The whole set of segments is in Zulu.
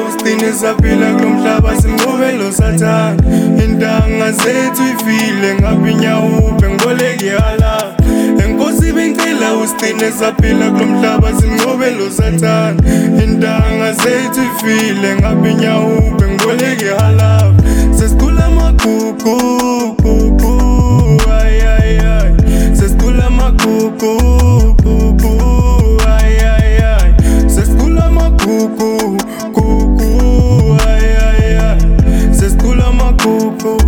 usicine saphila kulomhlaba simnqobe lo Sathane. Intanga zethu ifile ngaphi nyawupe ngiboleke hala. Enkosi bengicela usicine saphila kulomhlaba simnqobe lo Sathane. Intanga zethu ifile ngaphi nyawupe ngiboleke hala. Sesicula amagugu ay ay ay. Sesicula amagugu ay ay ay. Sesicula amagugu ay ay ay. Sesicula amagugu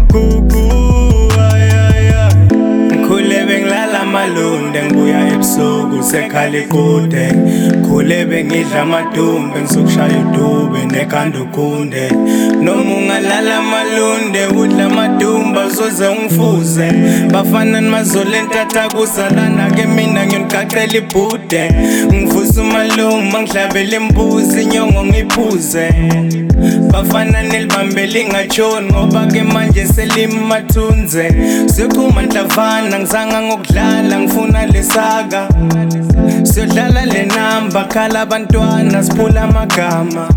ay ay ay. Ngikhule bengilala amalunde ngibuya ebusuku sekhala ikude. Ngikhule bengidla amadumbe ngisukushaya udube nekhanda ukunde. Noma ungalala amalunde udla amadumba uzoze ungifuze. Bafana nimazole ntatha kuzalana ke mina ngiyonigaqela ibhude. Ngivusa umaluma ngihlabela imbuzi inyongo ngiphuze. Bafana nilibambela ingajoni ngoba ke manje selimathunze. Sikhuma ndlavana ngizanga ngokudlala ngifuna lesaka. Siyodlala le namba khala abantwana siphula amagama.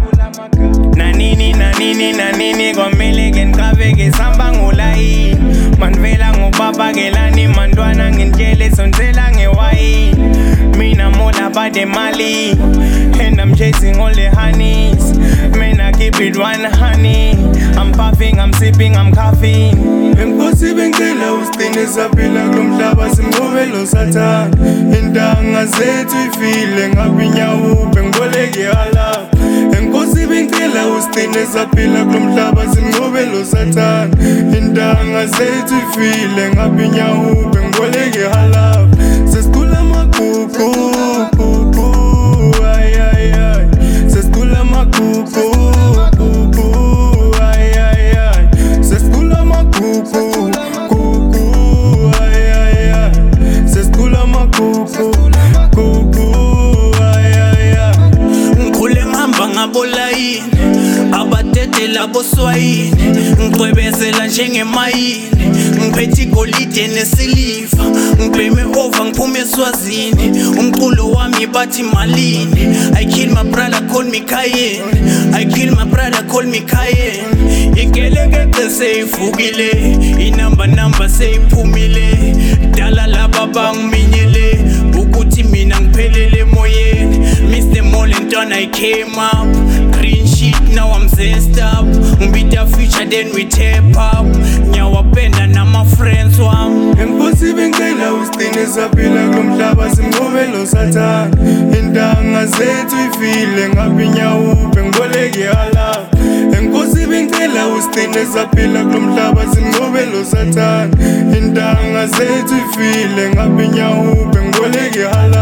Nanini kwamele ke ngiqabeke sihamba ngolayini. Manivela ngobaba kelani mantwana ngintshele sonzela ngewayini. Mina more about the money and I'm chasing all the honeys. Man, I keep it one honey. I'm puffing, I'm sipping, I'm coughing. Enkosi bengicela usicine saphila kulomhlaba simnqobe lo Sathane. Intanga zethu ifile ngaphi nyawupe ngiboleke hala. Enkosi bengicela usicine saphila kulomhlaba simnqobe lo Sathane. Intanga zethu ifile ngaphi nyawupe ngiboleke hala. Sesicula amagugu ay ay ay. Sesicula amagugu ay ay ay. Sesicula amagugu ay ay ay. Sesicula amagugu ay ay ay. Ngikhule ngihamba ngabolayini abadede laboswayini. Ngicwebezela njengemayini ngiphethe igolide nesiliva. Ngibheme over ngiphume eSwazini. Umculo wami bathi malini. I kill my brother call me Cayenne. I kill my brother call me Cayenne. Igeleke seyivukile inamba seyiphumile. Dala laba bangiminyele ukuthi mina ngiphelele emoyeni. Missed them all and done I came up. Green sheet now I'm zest up. Ngibita future then we tap up. Nyawapenda na my friends wami. Enkosi bengicela usicine saphila kulomhlaba simnqobe lo Sathane. Intanga zethu ifile ngaphi nyawupe ngiboleke hala. Enkosi bengicela usicine saphila kulomhlaba simnqobe lo Sathane. Intanga zethu ifile ngaphi nyawupe ngiboleke hala.